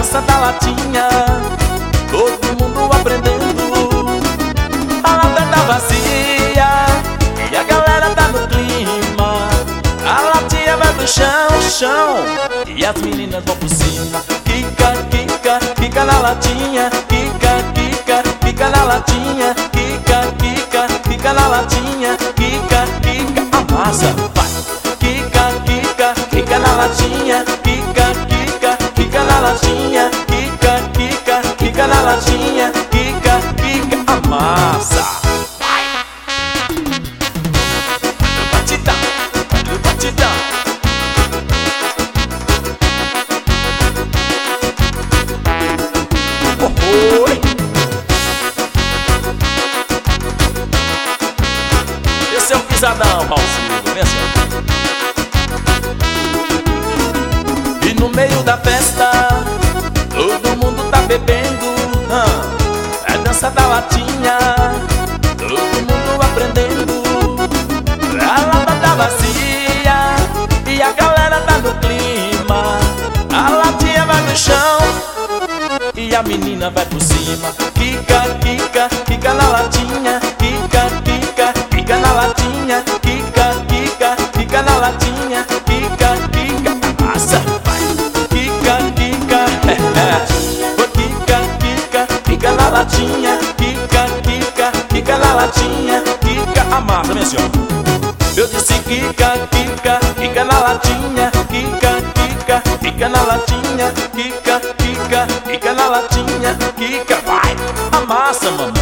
dança da latinha, todo mundo aprendendo. A lata tá vazia e a galera tá no clima. A latinha vai pro chão, chão, e as meninas vão por cima. Quica, quica, quica na latinha. Quica, quica, quica na latinha. Quica, quica, quica na latinha. Quica, quica, amassa, vai. Quica, quica, quica na latinha. Quica, quica, quica na latinha. Quica, quica, quica na latinha. Quica, quica, amassa. Batidão, batidão. Oi. Esse é o pisadão, Raulzinho, vem assim. E no meio da festa, todo mundo tá bebendo. É dança da latinha, todo mundo aprendendo. A lata tá vazia e a galera tá no clima. A latinha vai no chão e a menina vai por cima. Quica, quica, quica na latinha. Quica, quica, quica na latinha. Quica, quica, quica na latinha. Quica, quica, amassa, vai. Quica, quica, quica, quica, quica na latinha. Quica, quica, quica na latinha. Quica, amassa, minha senhora. Eu disse quica, quica, quica na latinha. Quica, quica, quica na latinha. Quica, quica, quica na latinha. Quica, vai, amassa, mamãe.